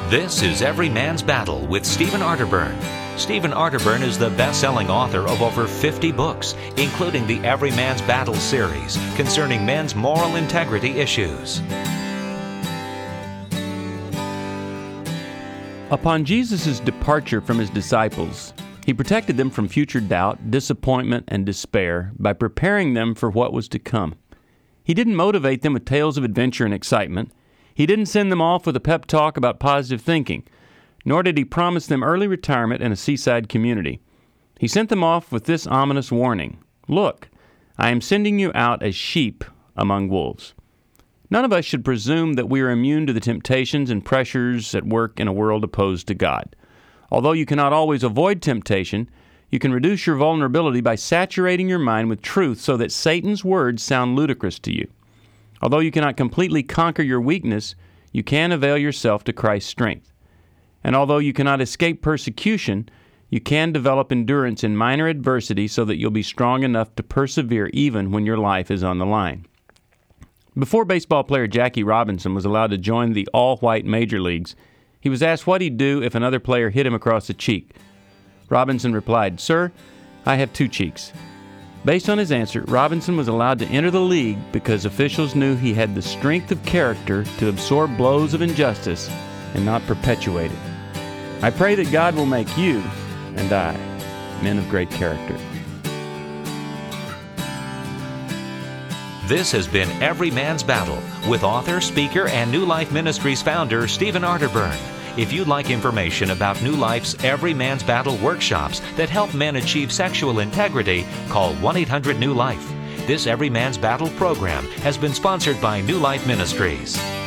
This is Every Man's Battle with Stephen Arterburn. Stephen Arterburn is the best-selling author of over 50 books, including the Every Man's Battle series concerning men's moral integrity issues. Upon Jesus' departure from his disciples, he protected them from future doubt, disappointment, and despair by preparing them for what was to come. He didn't motivate them with tales of adventure and excitement. He didn't send them off with a pep talk about positive thinking, nor did he promise them early retirement in a seaside community. He sent them off with this ominous warning: "Look, I am sending you out as sheep among wolves." None of us should presume that we are immune to the temptations and pressures at work in a world opposed to God. Although you cannot always avoid temptation, you can reduce your vulnerability by saturating your mind with truth so that Satan's words sound ludicrous to you. Although you cannot completely conquer your weakness, you can avail yourself to Christ's strength. And although you cannot escape persecution, you can develop endurance in minor adversity so that you'll be strong enough to persevere even when your life is on the line. Before baseball player Jackie Robinson was allowed to join the all-white major leagues, he was asked what he'd do if another player hit him across the cheek. Robinson replied, "Sir, I have two cheeks." Based on his answer, Robinson was allowed to enter the league because officials knew he had the strength of character to absorb blows of injustice and not perpetuate it. I pray that God will make you and I men of great character. This has been Every Man's Battle with author, speaker, and New Life Ministries founder Stephen Arterburn. If you'd like information about New Life's Every Man's Battle workshops that help men achieve sexual integrity, call 1-800-NEW-LIFE. This Every Man's Battle program has been sponsored by New Life Ministries.